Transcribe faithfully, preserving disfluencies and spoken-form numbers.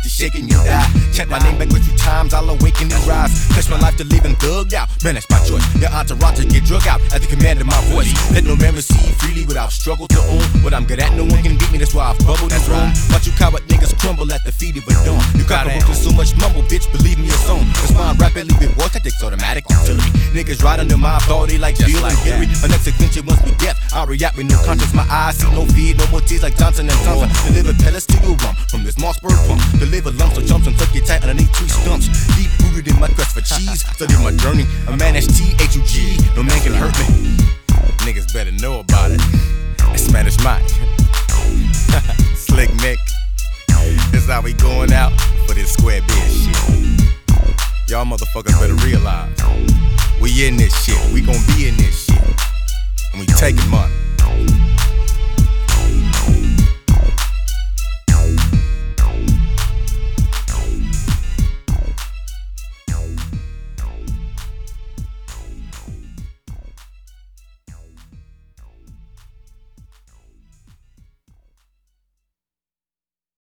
you shaking, you die. Chant my name back with three times, I'll awaken and rise. Pledge my life to live and thugged out. Man, that's my choice. Your entourage to get drug out at the command of my voice. Let no man receive freely without struggle to own what I'm good at. No one can beat me, that's why I've bubbled and thrown. Watch you coward niggas crumble at the feet of a dawn. You got to so much mumble, bitch, believe me, it's on. Respond rapidly with war tactics, automatic artillery. Niggas ride under my authority like Jill and Gary. My next adventure must be death. I react with no conscience, my eyes see no fear, no more tears like Johnson and Johnson. Deliver pellets to your rump from this Mossberg pump. Deliver lumps of chumps and tuck you tight underneath tree stumps. Deep rooted in my quest for cheese. Study my journey. A man that's T H U G. No man can hurt me. Niggas better know about it. It's Spanish Mike. Slick Nick. This how we going out for this square biz shit. Y'all motherfuckers better realize we in this shit. We gon' be in this shit. And we taking money.